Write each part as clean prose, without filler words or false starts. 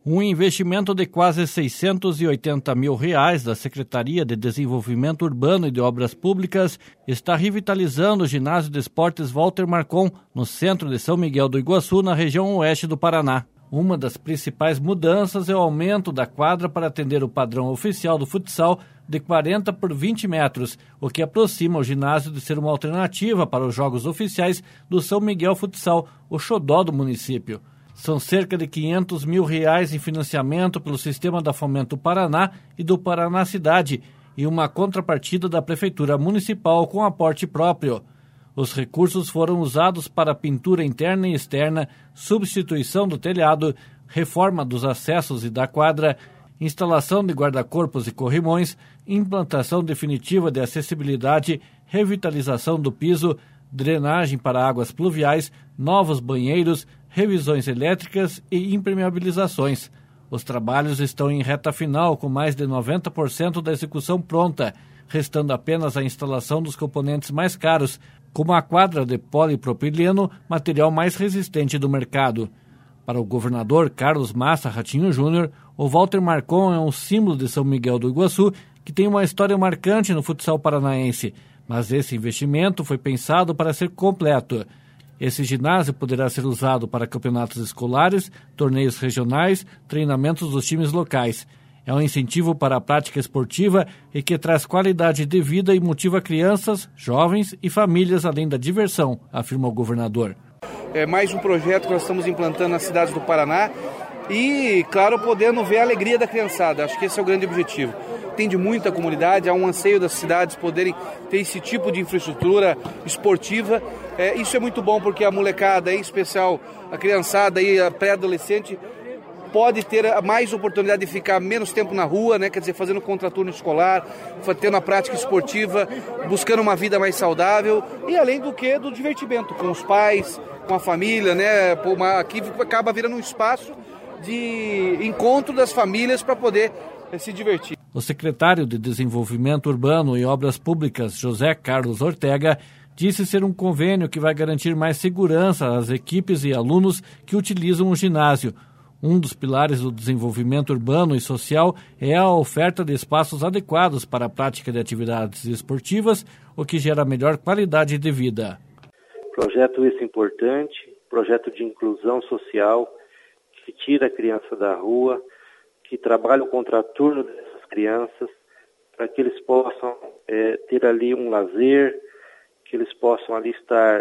Um investimento de quase R$680 mil da Secretaria de Desenvolvimento Urbano e de Obras Públicas está revitalizando o ginásio de esportes Walter Marcon, no centro de São Miguel do Iguaçu, na região oeste do Paraná. Uma das principais mudanças é o aumento da quadra para atender o padrão oficial do futsal de 40 por 20 metros, o que aproxima o ginásio de ser uma alternativa para os jogos oficiais do São Miguel Futsal, o xodó do município. São cerca de R$500 mil em financiamento pelo Sistema da Fomento Paraná e do Paraná Cidade e uma contrapartida da Prefeitura Municipal com aporte próprio. Os recursos foram usados para pintura interna e externa, substituição do telhado, reforma dos acessos e da quadra, instalação de guarda-corpos e corrimões, implantação definitiva de acessibilidade, revitalização do piso, drenagem para águas pluviais, novos banheiros, revisões elétricas e impermeabilizações. Os trabalhos estão em reta final, com mais de 90% da execução pronta, restando apenas a instalação dos componentes mais caros, como a quadra de polipropileno, material mais resistente do mercado. Para o governador Carlos Massa Ratinho Júnior, o Walter Marcon é um símbolo de São Miguel do Iguaçu, que tem uma história marcante no futsal paranaense, mas esse investimento foi pensado para ser completo. Esse ginásio poderá ser usado para campeonatos escolares, torneios regionais, treinamentos dos times locais. É um incentivo para a prática esportiva e que traz qualidade de vida e motiva crianças, jovens e famílias além da diversão, afirma o governador. É mais um projeto que nós estamos implantando nas cidades do Paraná e, claro, podendo ver a alegria da criançada. Acho que esse é o grande objetivo. Atende muita comunidade, há um anseio das cidades poderem ter esse tipo de infraestrutura esportiva. Isso é muito bom porque a molecada, em especial a criançada e a pré-adolescente, pode ter mais oportunidade de ficar menos tempo na rua, né? Quer dizer, fazendo contraturno escolar, tendo a prática esportiva, buscando uma vida mais saudável e além do que do divertimento com os pais, com a família, né? Aqui acaba virando um espaço de encontro das famílias para poder se divertir. O secretário de Desenvolvimento Urbano e Obras Públicas, José Carlos Ortega, disse ser um convênio que vai garantir mais segurança às equipes e alunos que utilizam o ginásio. Um dos pilares do desenvolvimento urbano e social é a oferta de espaços adequados para a prática de atividades esportivas, o que gera melhor qualidade de vida. Projeto esse importante, projeto de inclusão social, que tira a criança da rua, que trabalha o contraturno dessas crianças, para que eles possam ter ali um lazer, que eles possam ali estar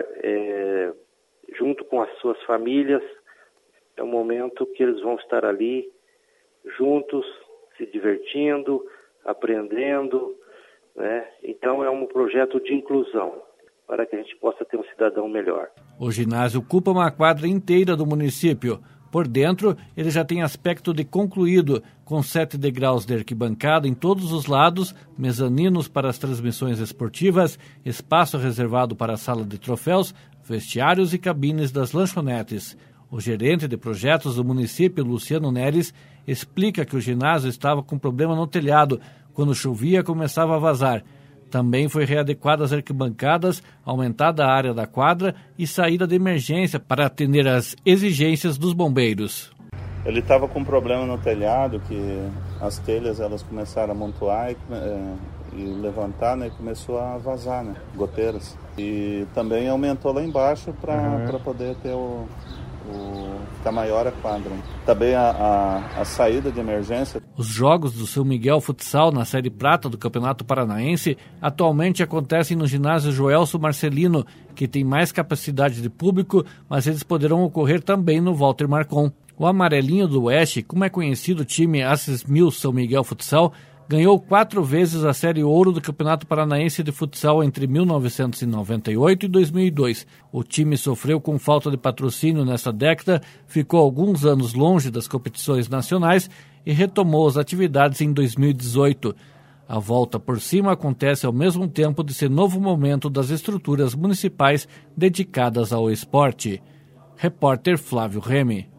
junto com as suas famílias. É um momento que eles vão estar ali, juntos, se divertindo, aprendendo, né? Então é um projeto de inclusão, para que a gente possa ter um cidadão melhor. O ginásio ocupa uma quadra inteira do município. Por dentro, ele já tem aspecto de concluído, com 7 degraus de arquibancada em todos os lados, mezaninos para as transmissões esportivas, espaço reservado para a sala de troféus, vestiários e cabines das lanchonetes. O gerente de projetos do município, Luciano Neres, explica que o ginásio estava com problema no telhado. Quando chovia, começava a vazar. Também foi readequada as arquibancadas, aumentada a área da quadra e saída de emergência para atender às exigências dos bombeiros. Ele estava com problema no telhado, que as telhas elas começaram a amontoar e levantar, né, e começou a vazar, né, goteiras. E também aumentou lá embaixo para poder ter ficar maior a quadra. Também a saída de emergência. Os jogos do São Miguel Futsal na Série Prata do Campeonato Paranaense atualmente acontecem no ginásio Joelso Marcelino, que tem mais capacidade de público, mas eles poderão ocorrer também no Walter Marcon. O Amarelinho do Oeste, como é conhecido o time Assis Mil São Miguel Futsal, ganhou 4 vezes a Série Ouro do Campeonato Paranaense de Futsal entre 1998 e 2002. O time sofreu com falta de patrocínio nessa década, ficou alguns anos longe das competições nacionais e retomou as atividades em 2018. A volta por cima acontece ao mesmo tempo desse novo momento das estruturas municipais dedicadas ao esporte. Repórter Flávio Remy.